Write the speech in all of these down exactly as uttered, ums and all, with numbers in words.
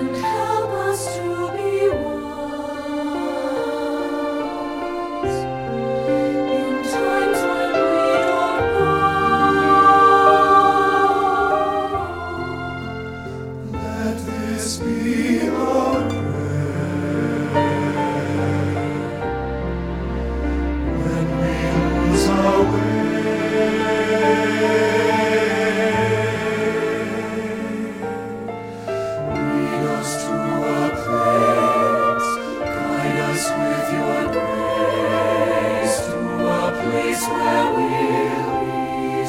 and help us to be wise in times when we don't know. Let this be our prayer when we lose our way. Lead us to a place, guide us with your grace, to a place where we'll be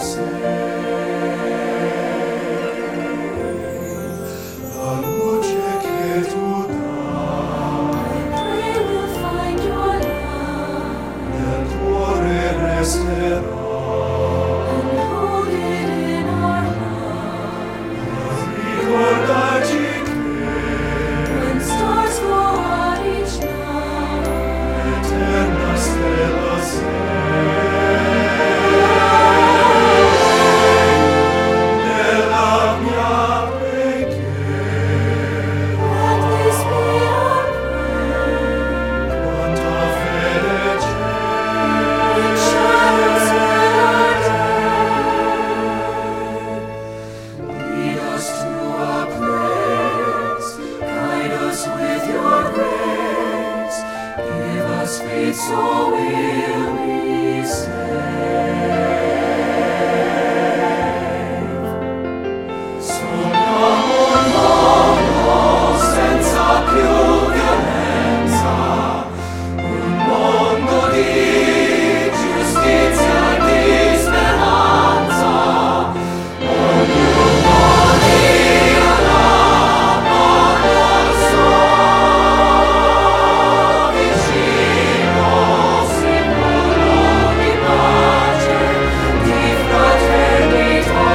safe. La luce che tu dai, I pray we'll find your love, nel cuore resterà, and hold it in our heart. Ricordarci when stars go out each night, eterna stella sei. Nella mia preghiera, let this be our prayer. Quanta fede c'è, in shadows fill our day. Lead us to a place, guide us with your grace, give us faith so we'll be safe. Sogniamo un mondo senza più violenza, un mondo di giustizia e di speranza. Ognuno dia l'amore suo vicino, simbolo di pace, di fraternità.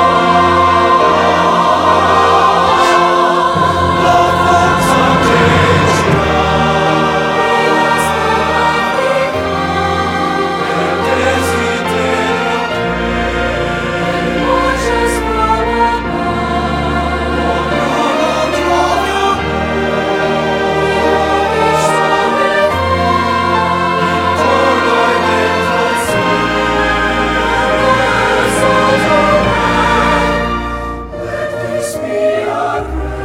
La forza che ci dà il desiderio che marches from above. Ognuno trovi intorno e dentro il cielo. Let this be our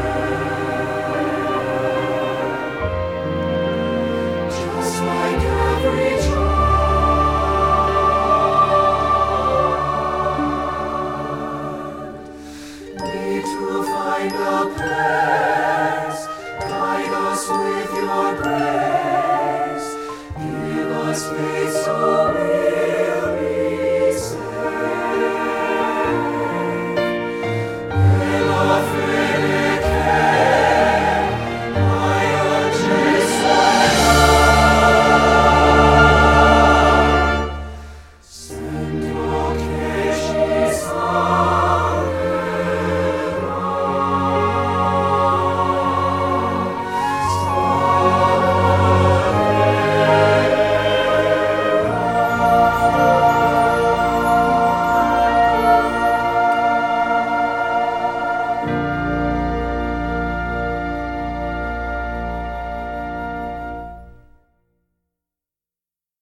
prayer, just like every child. Need to find a place.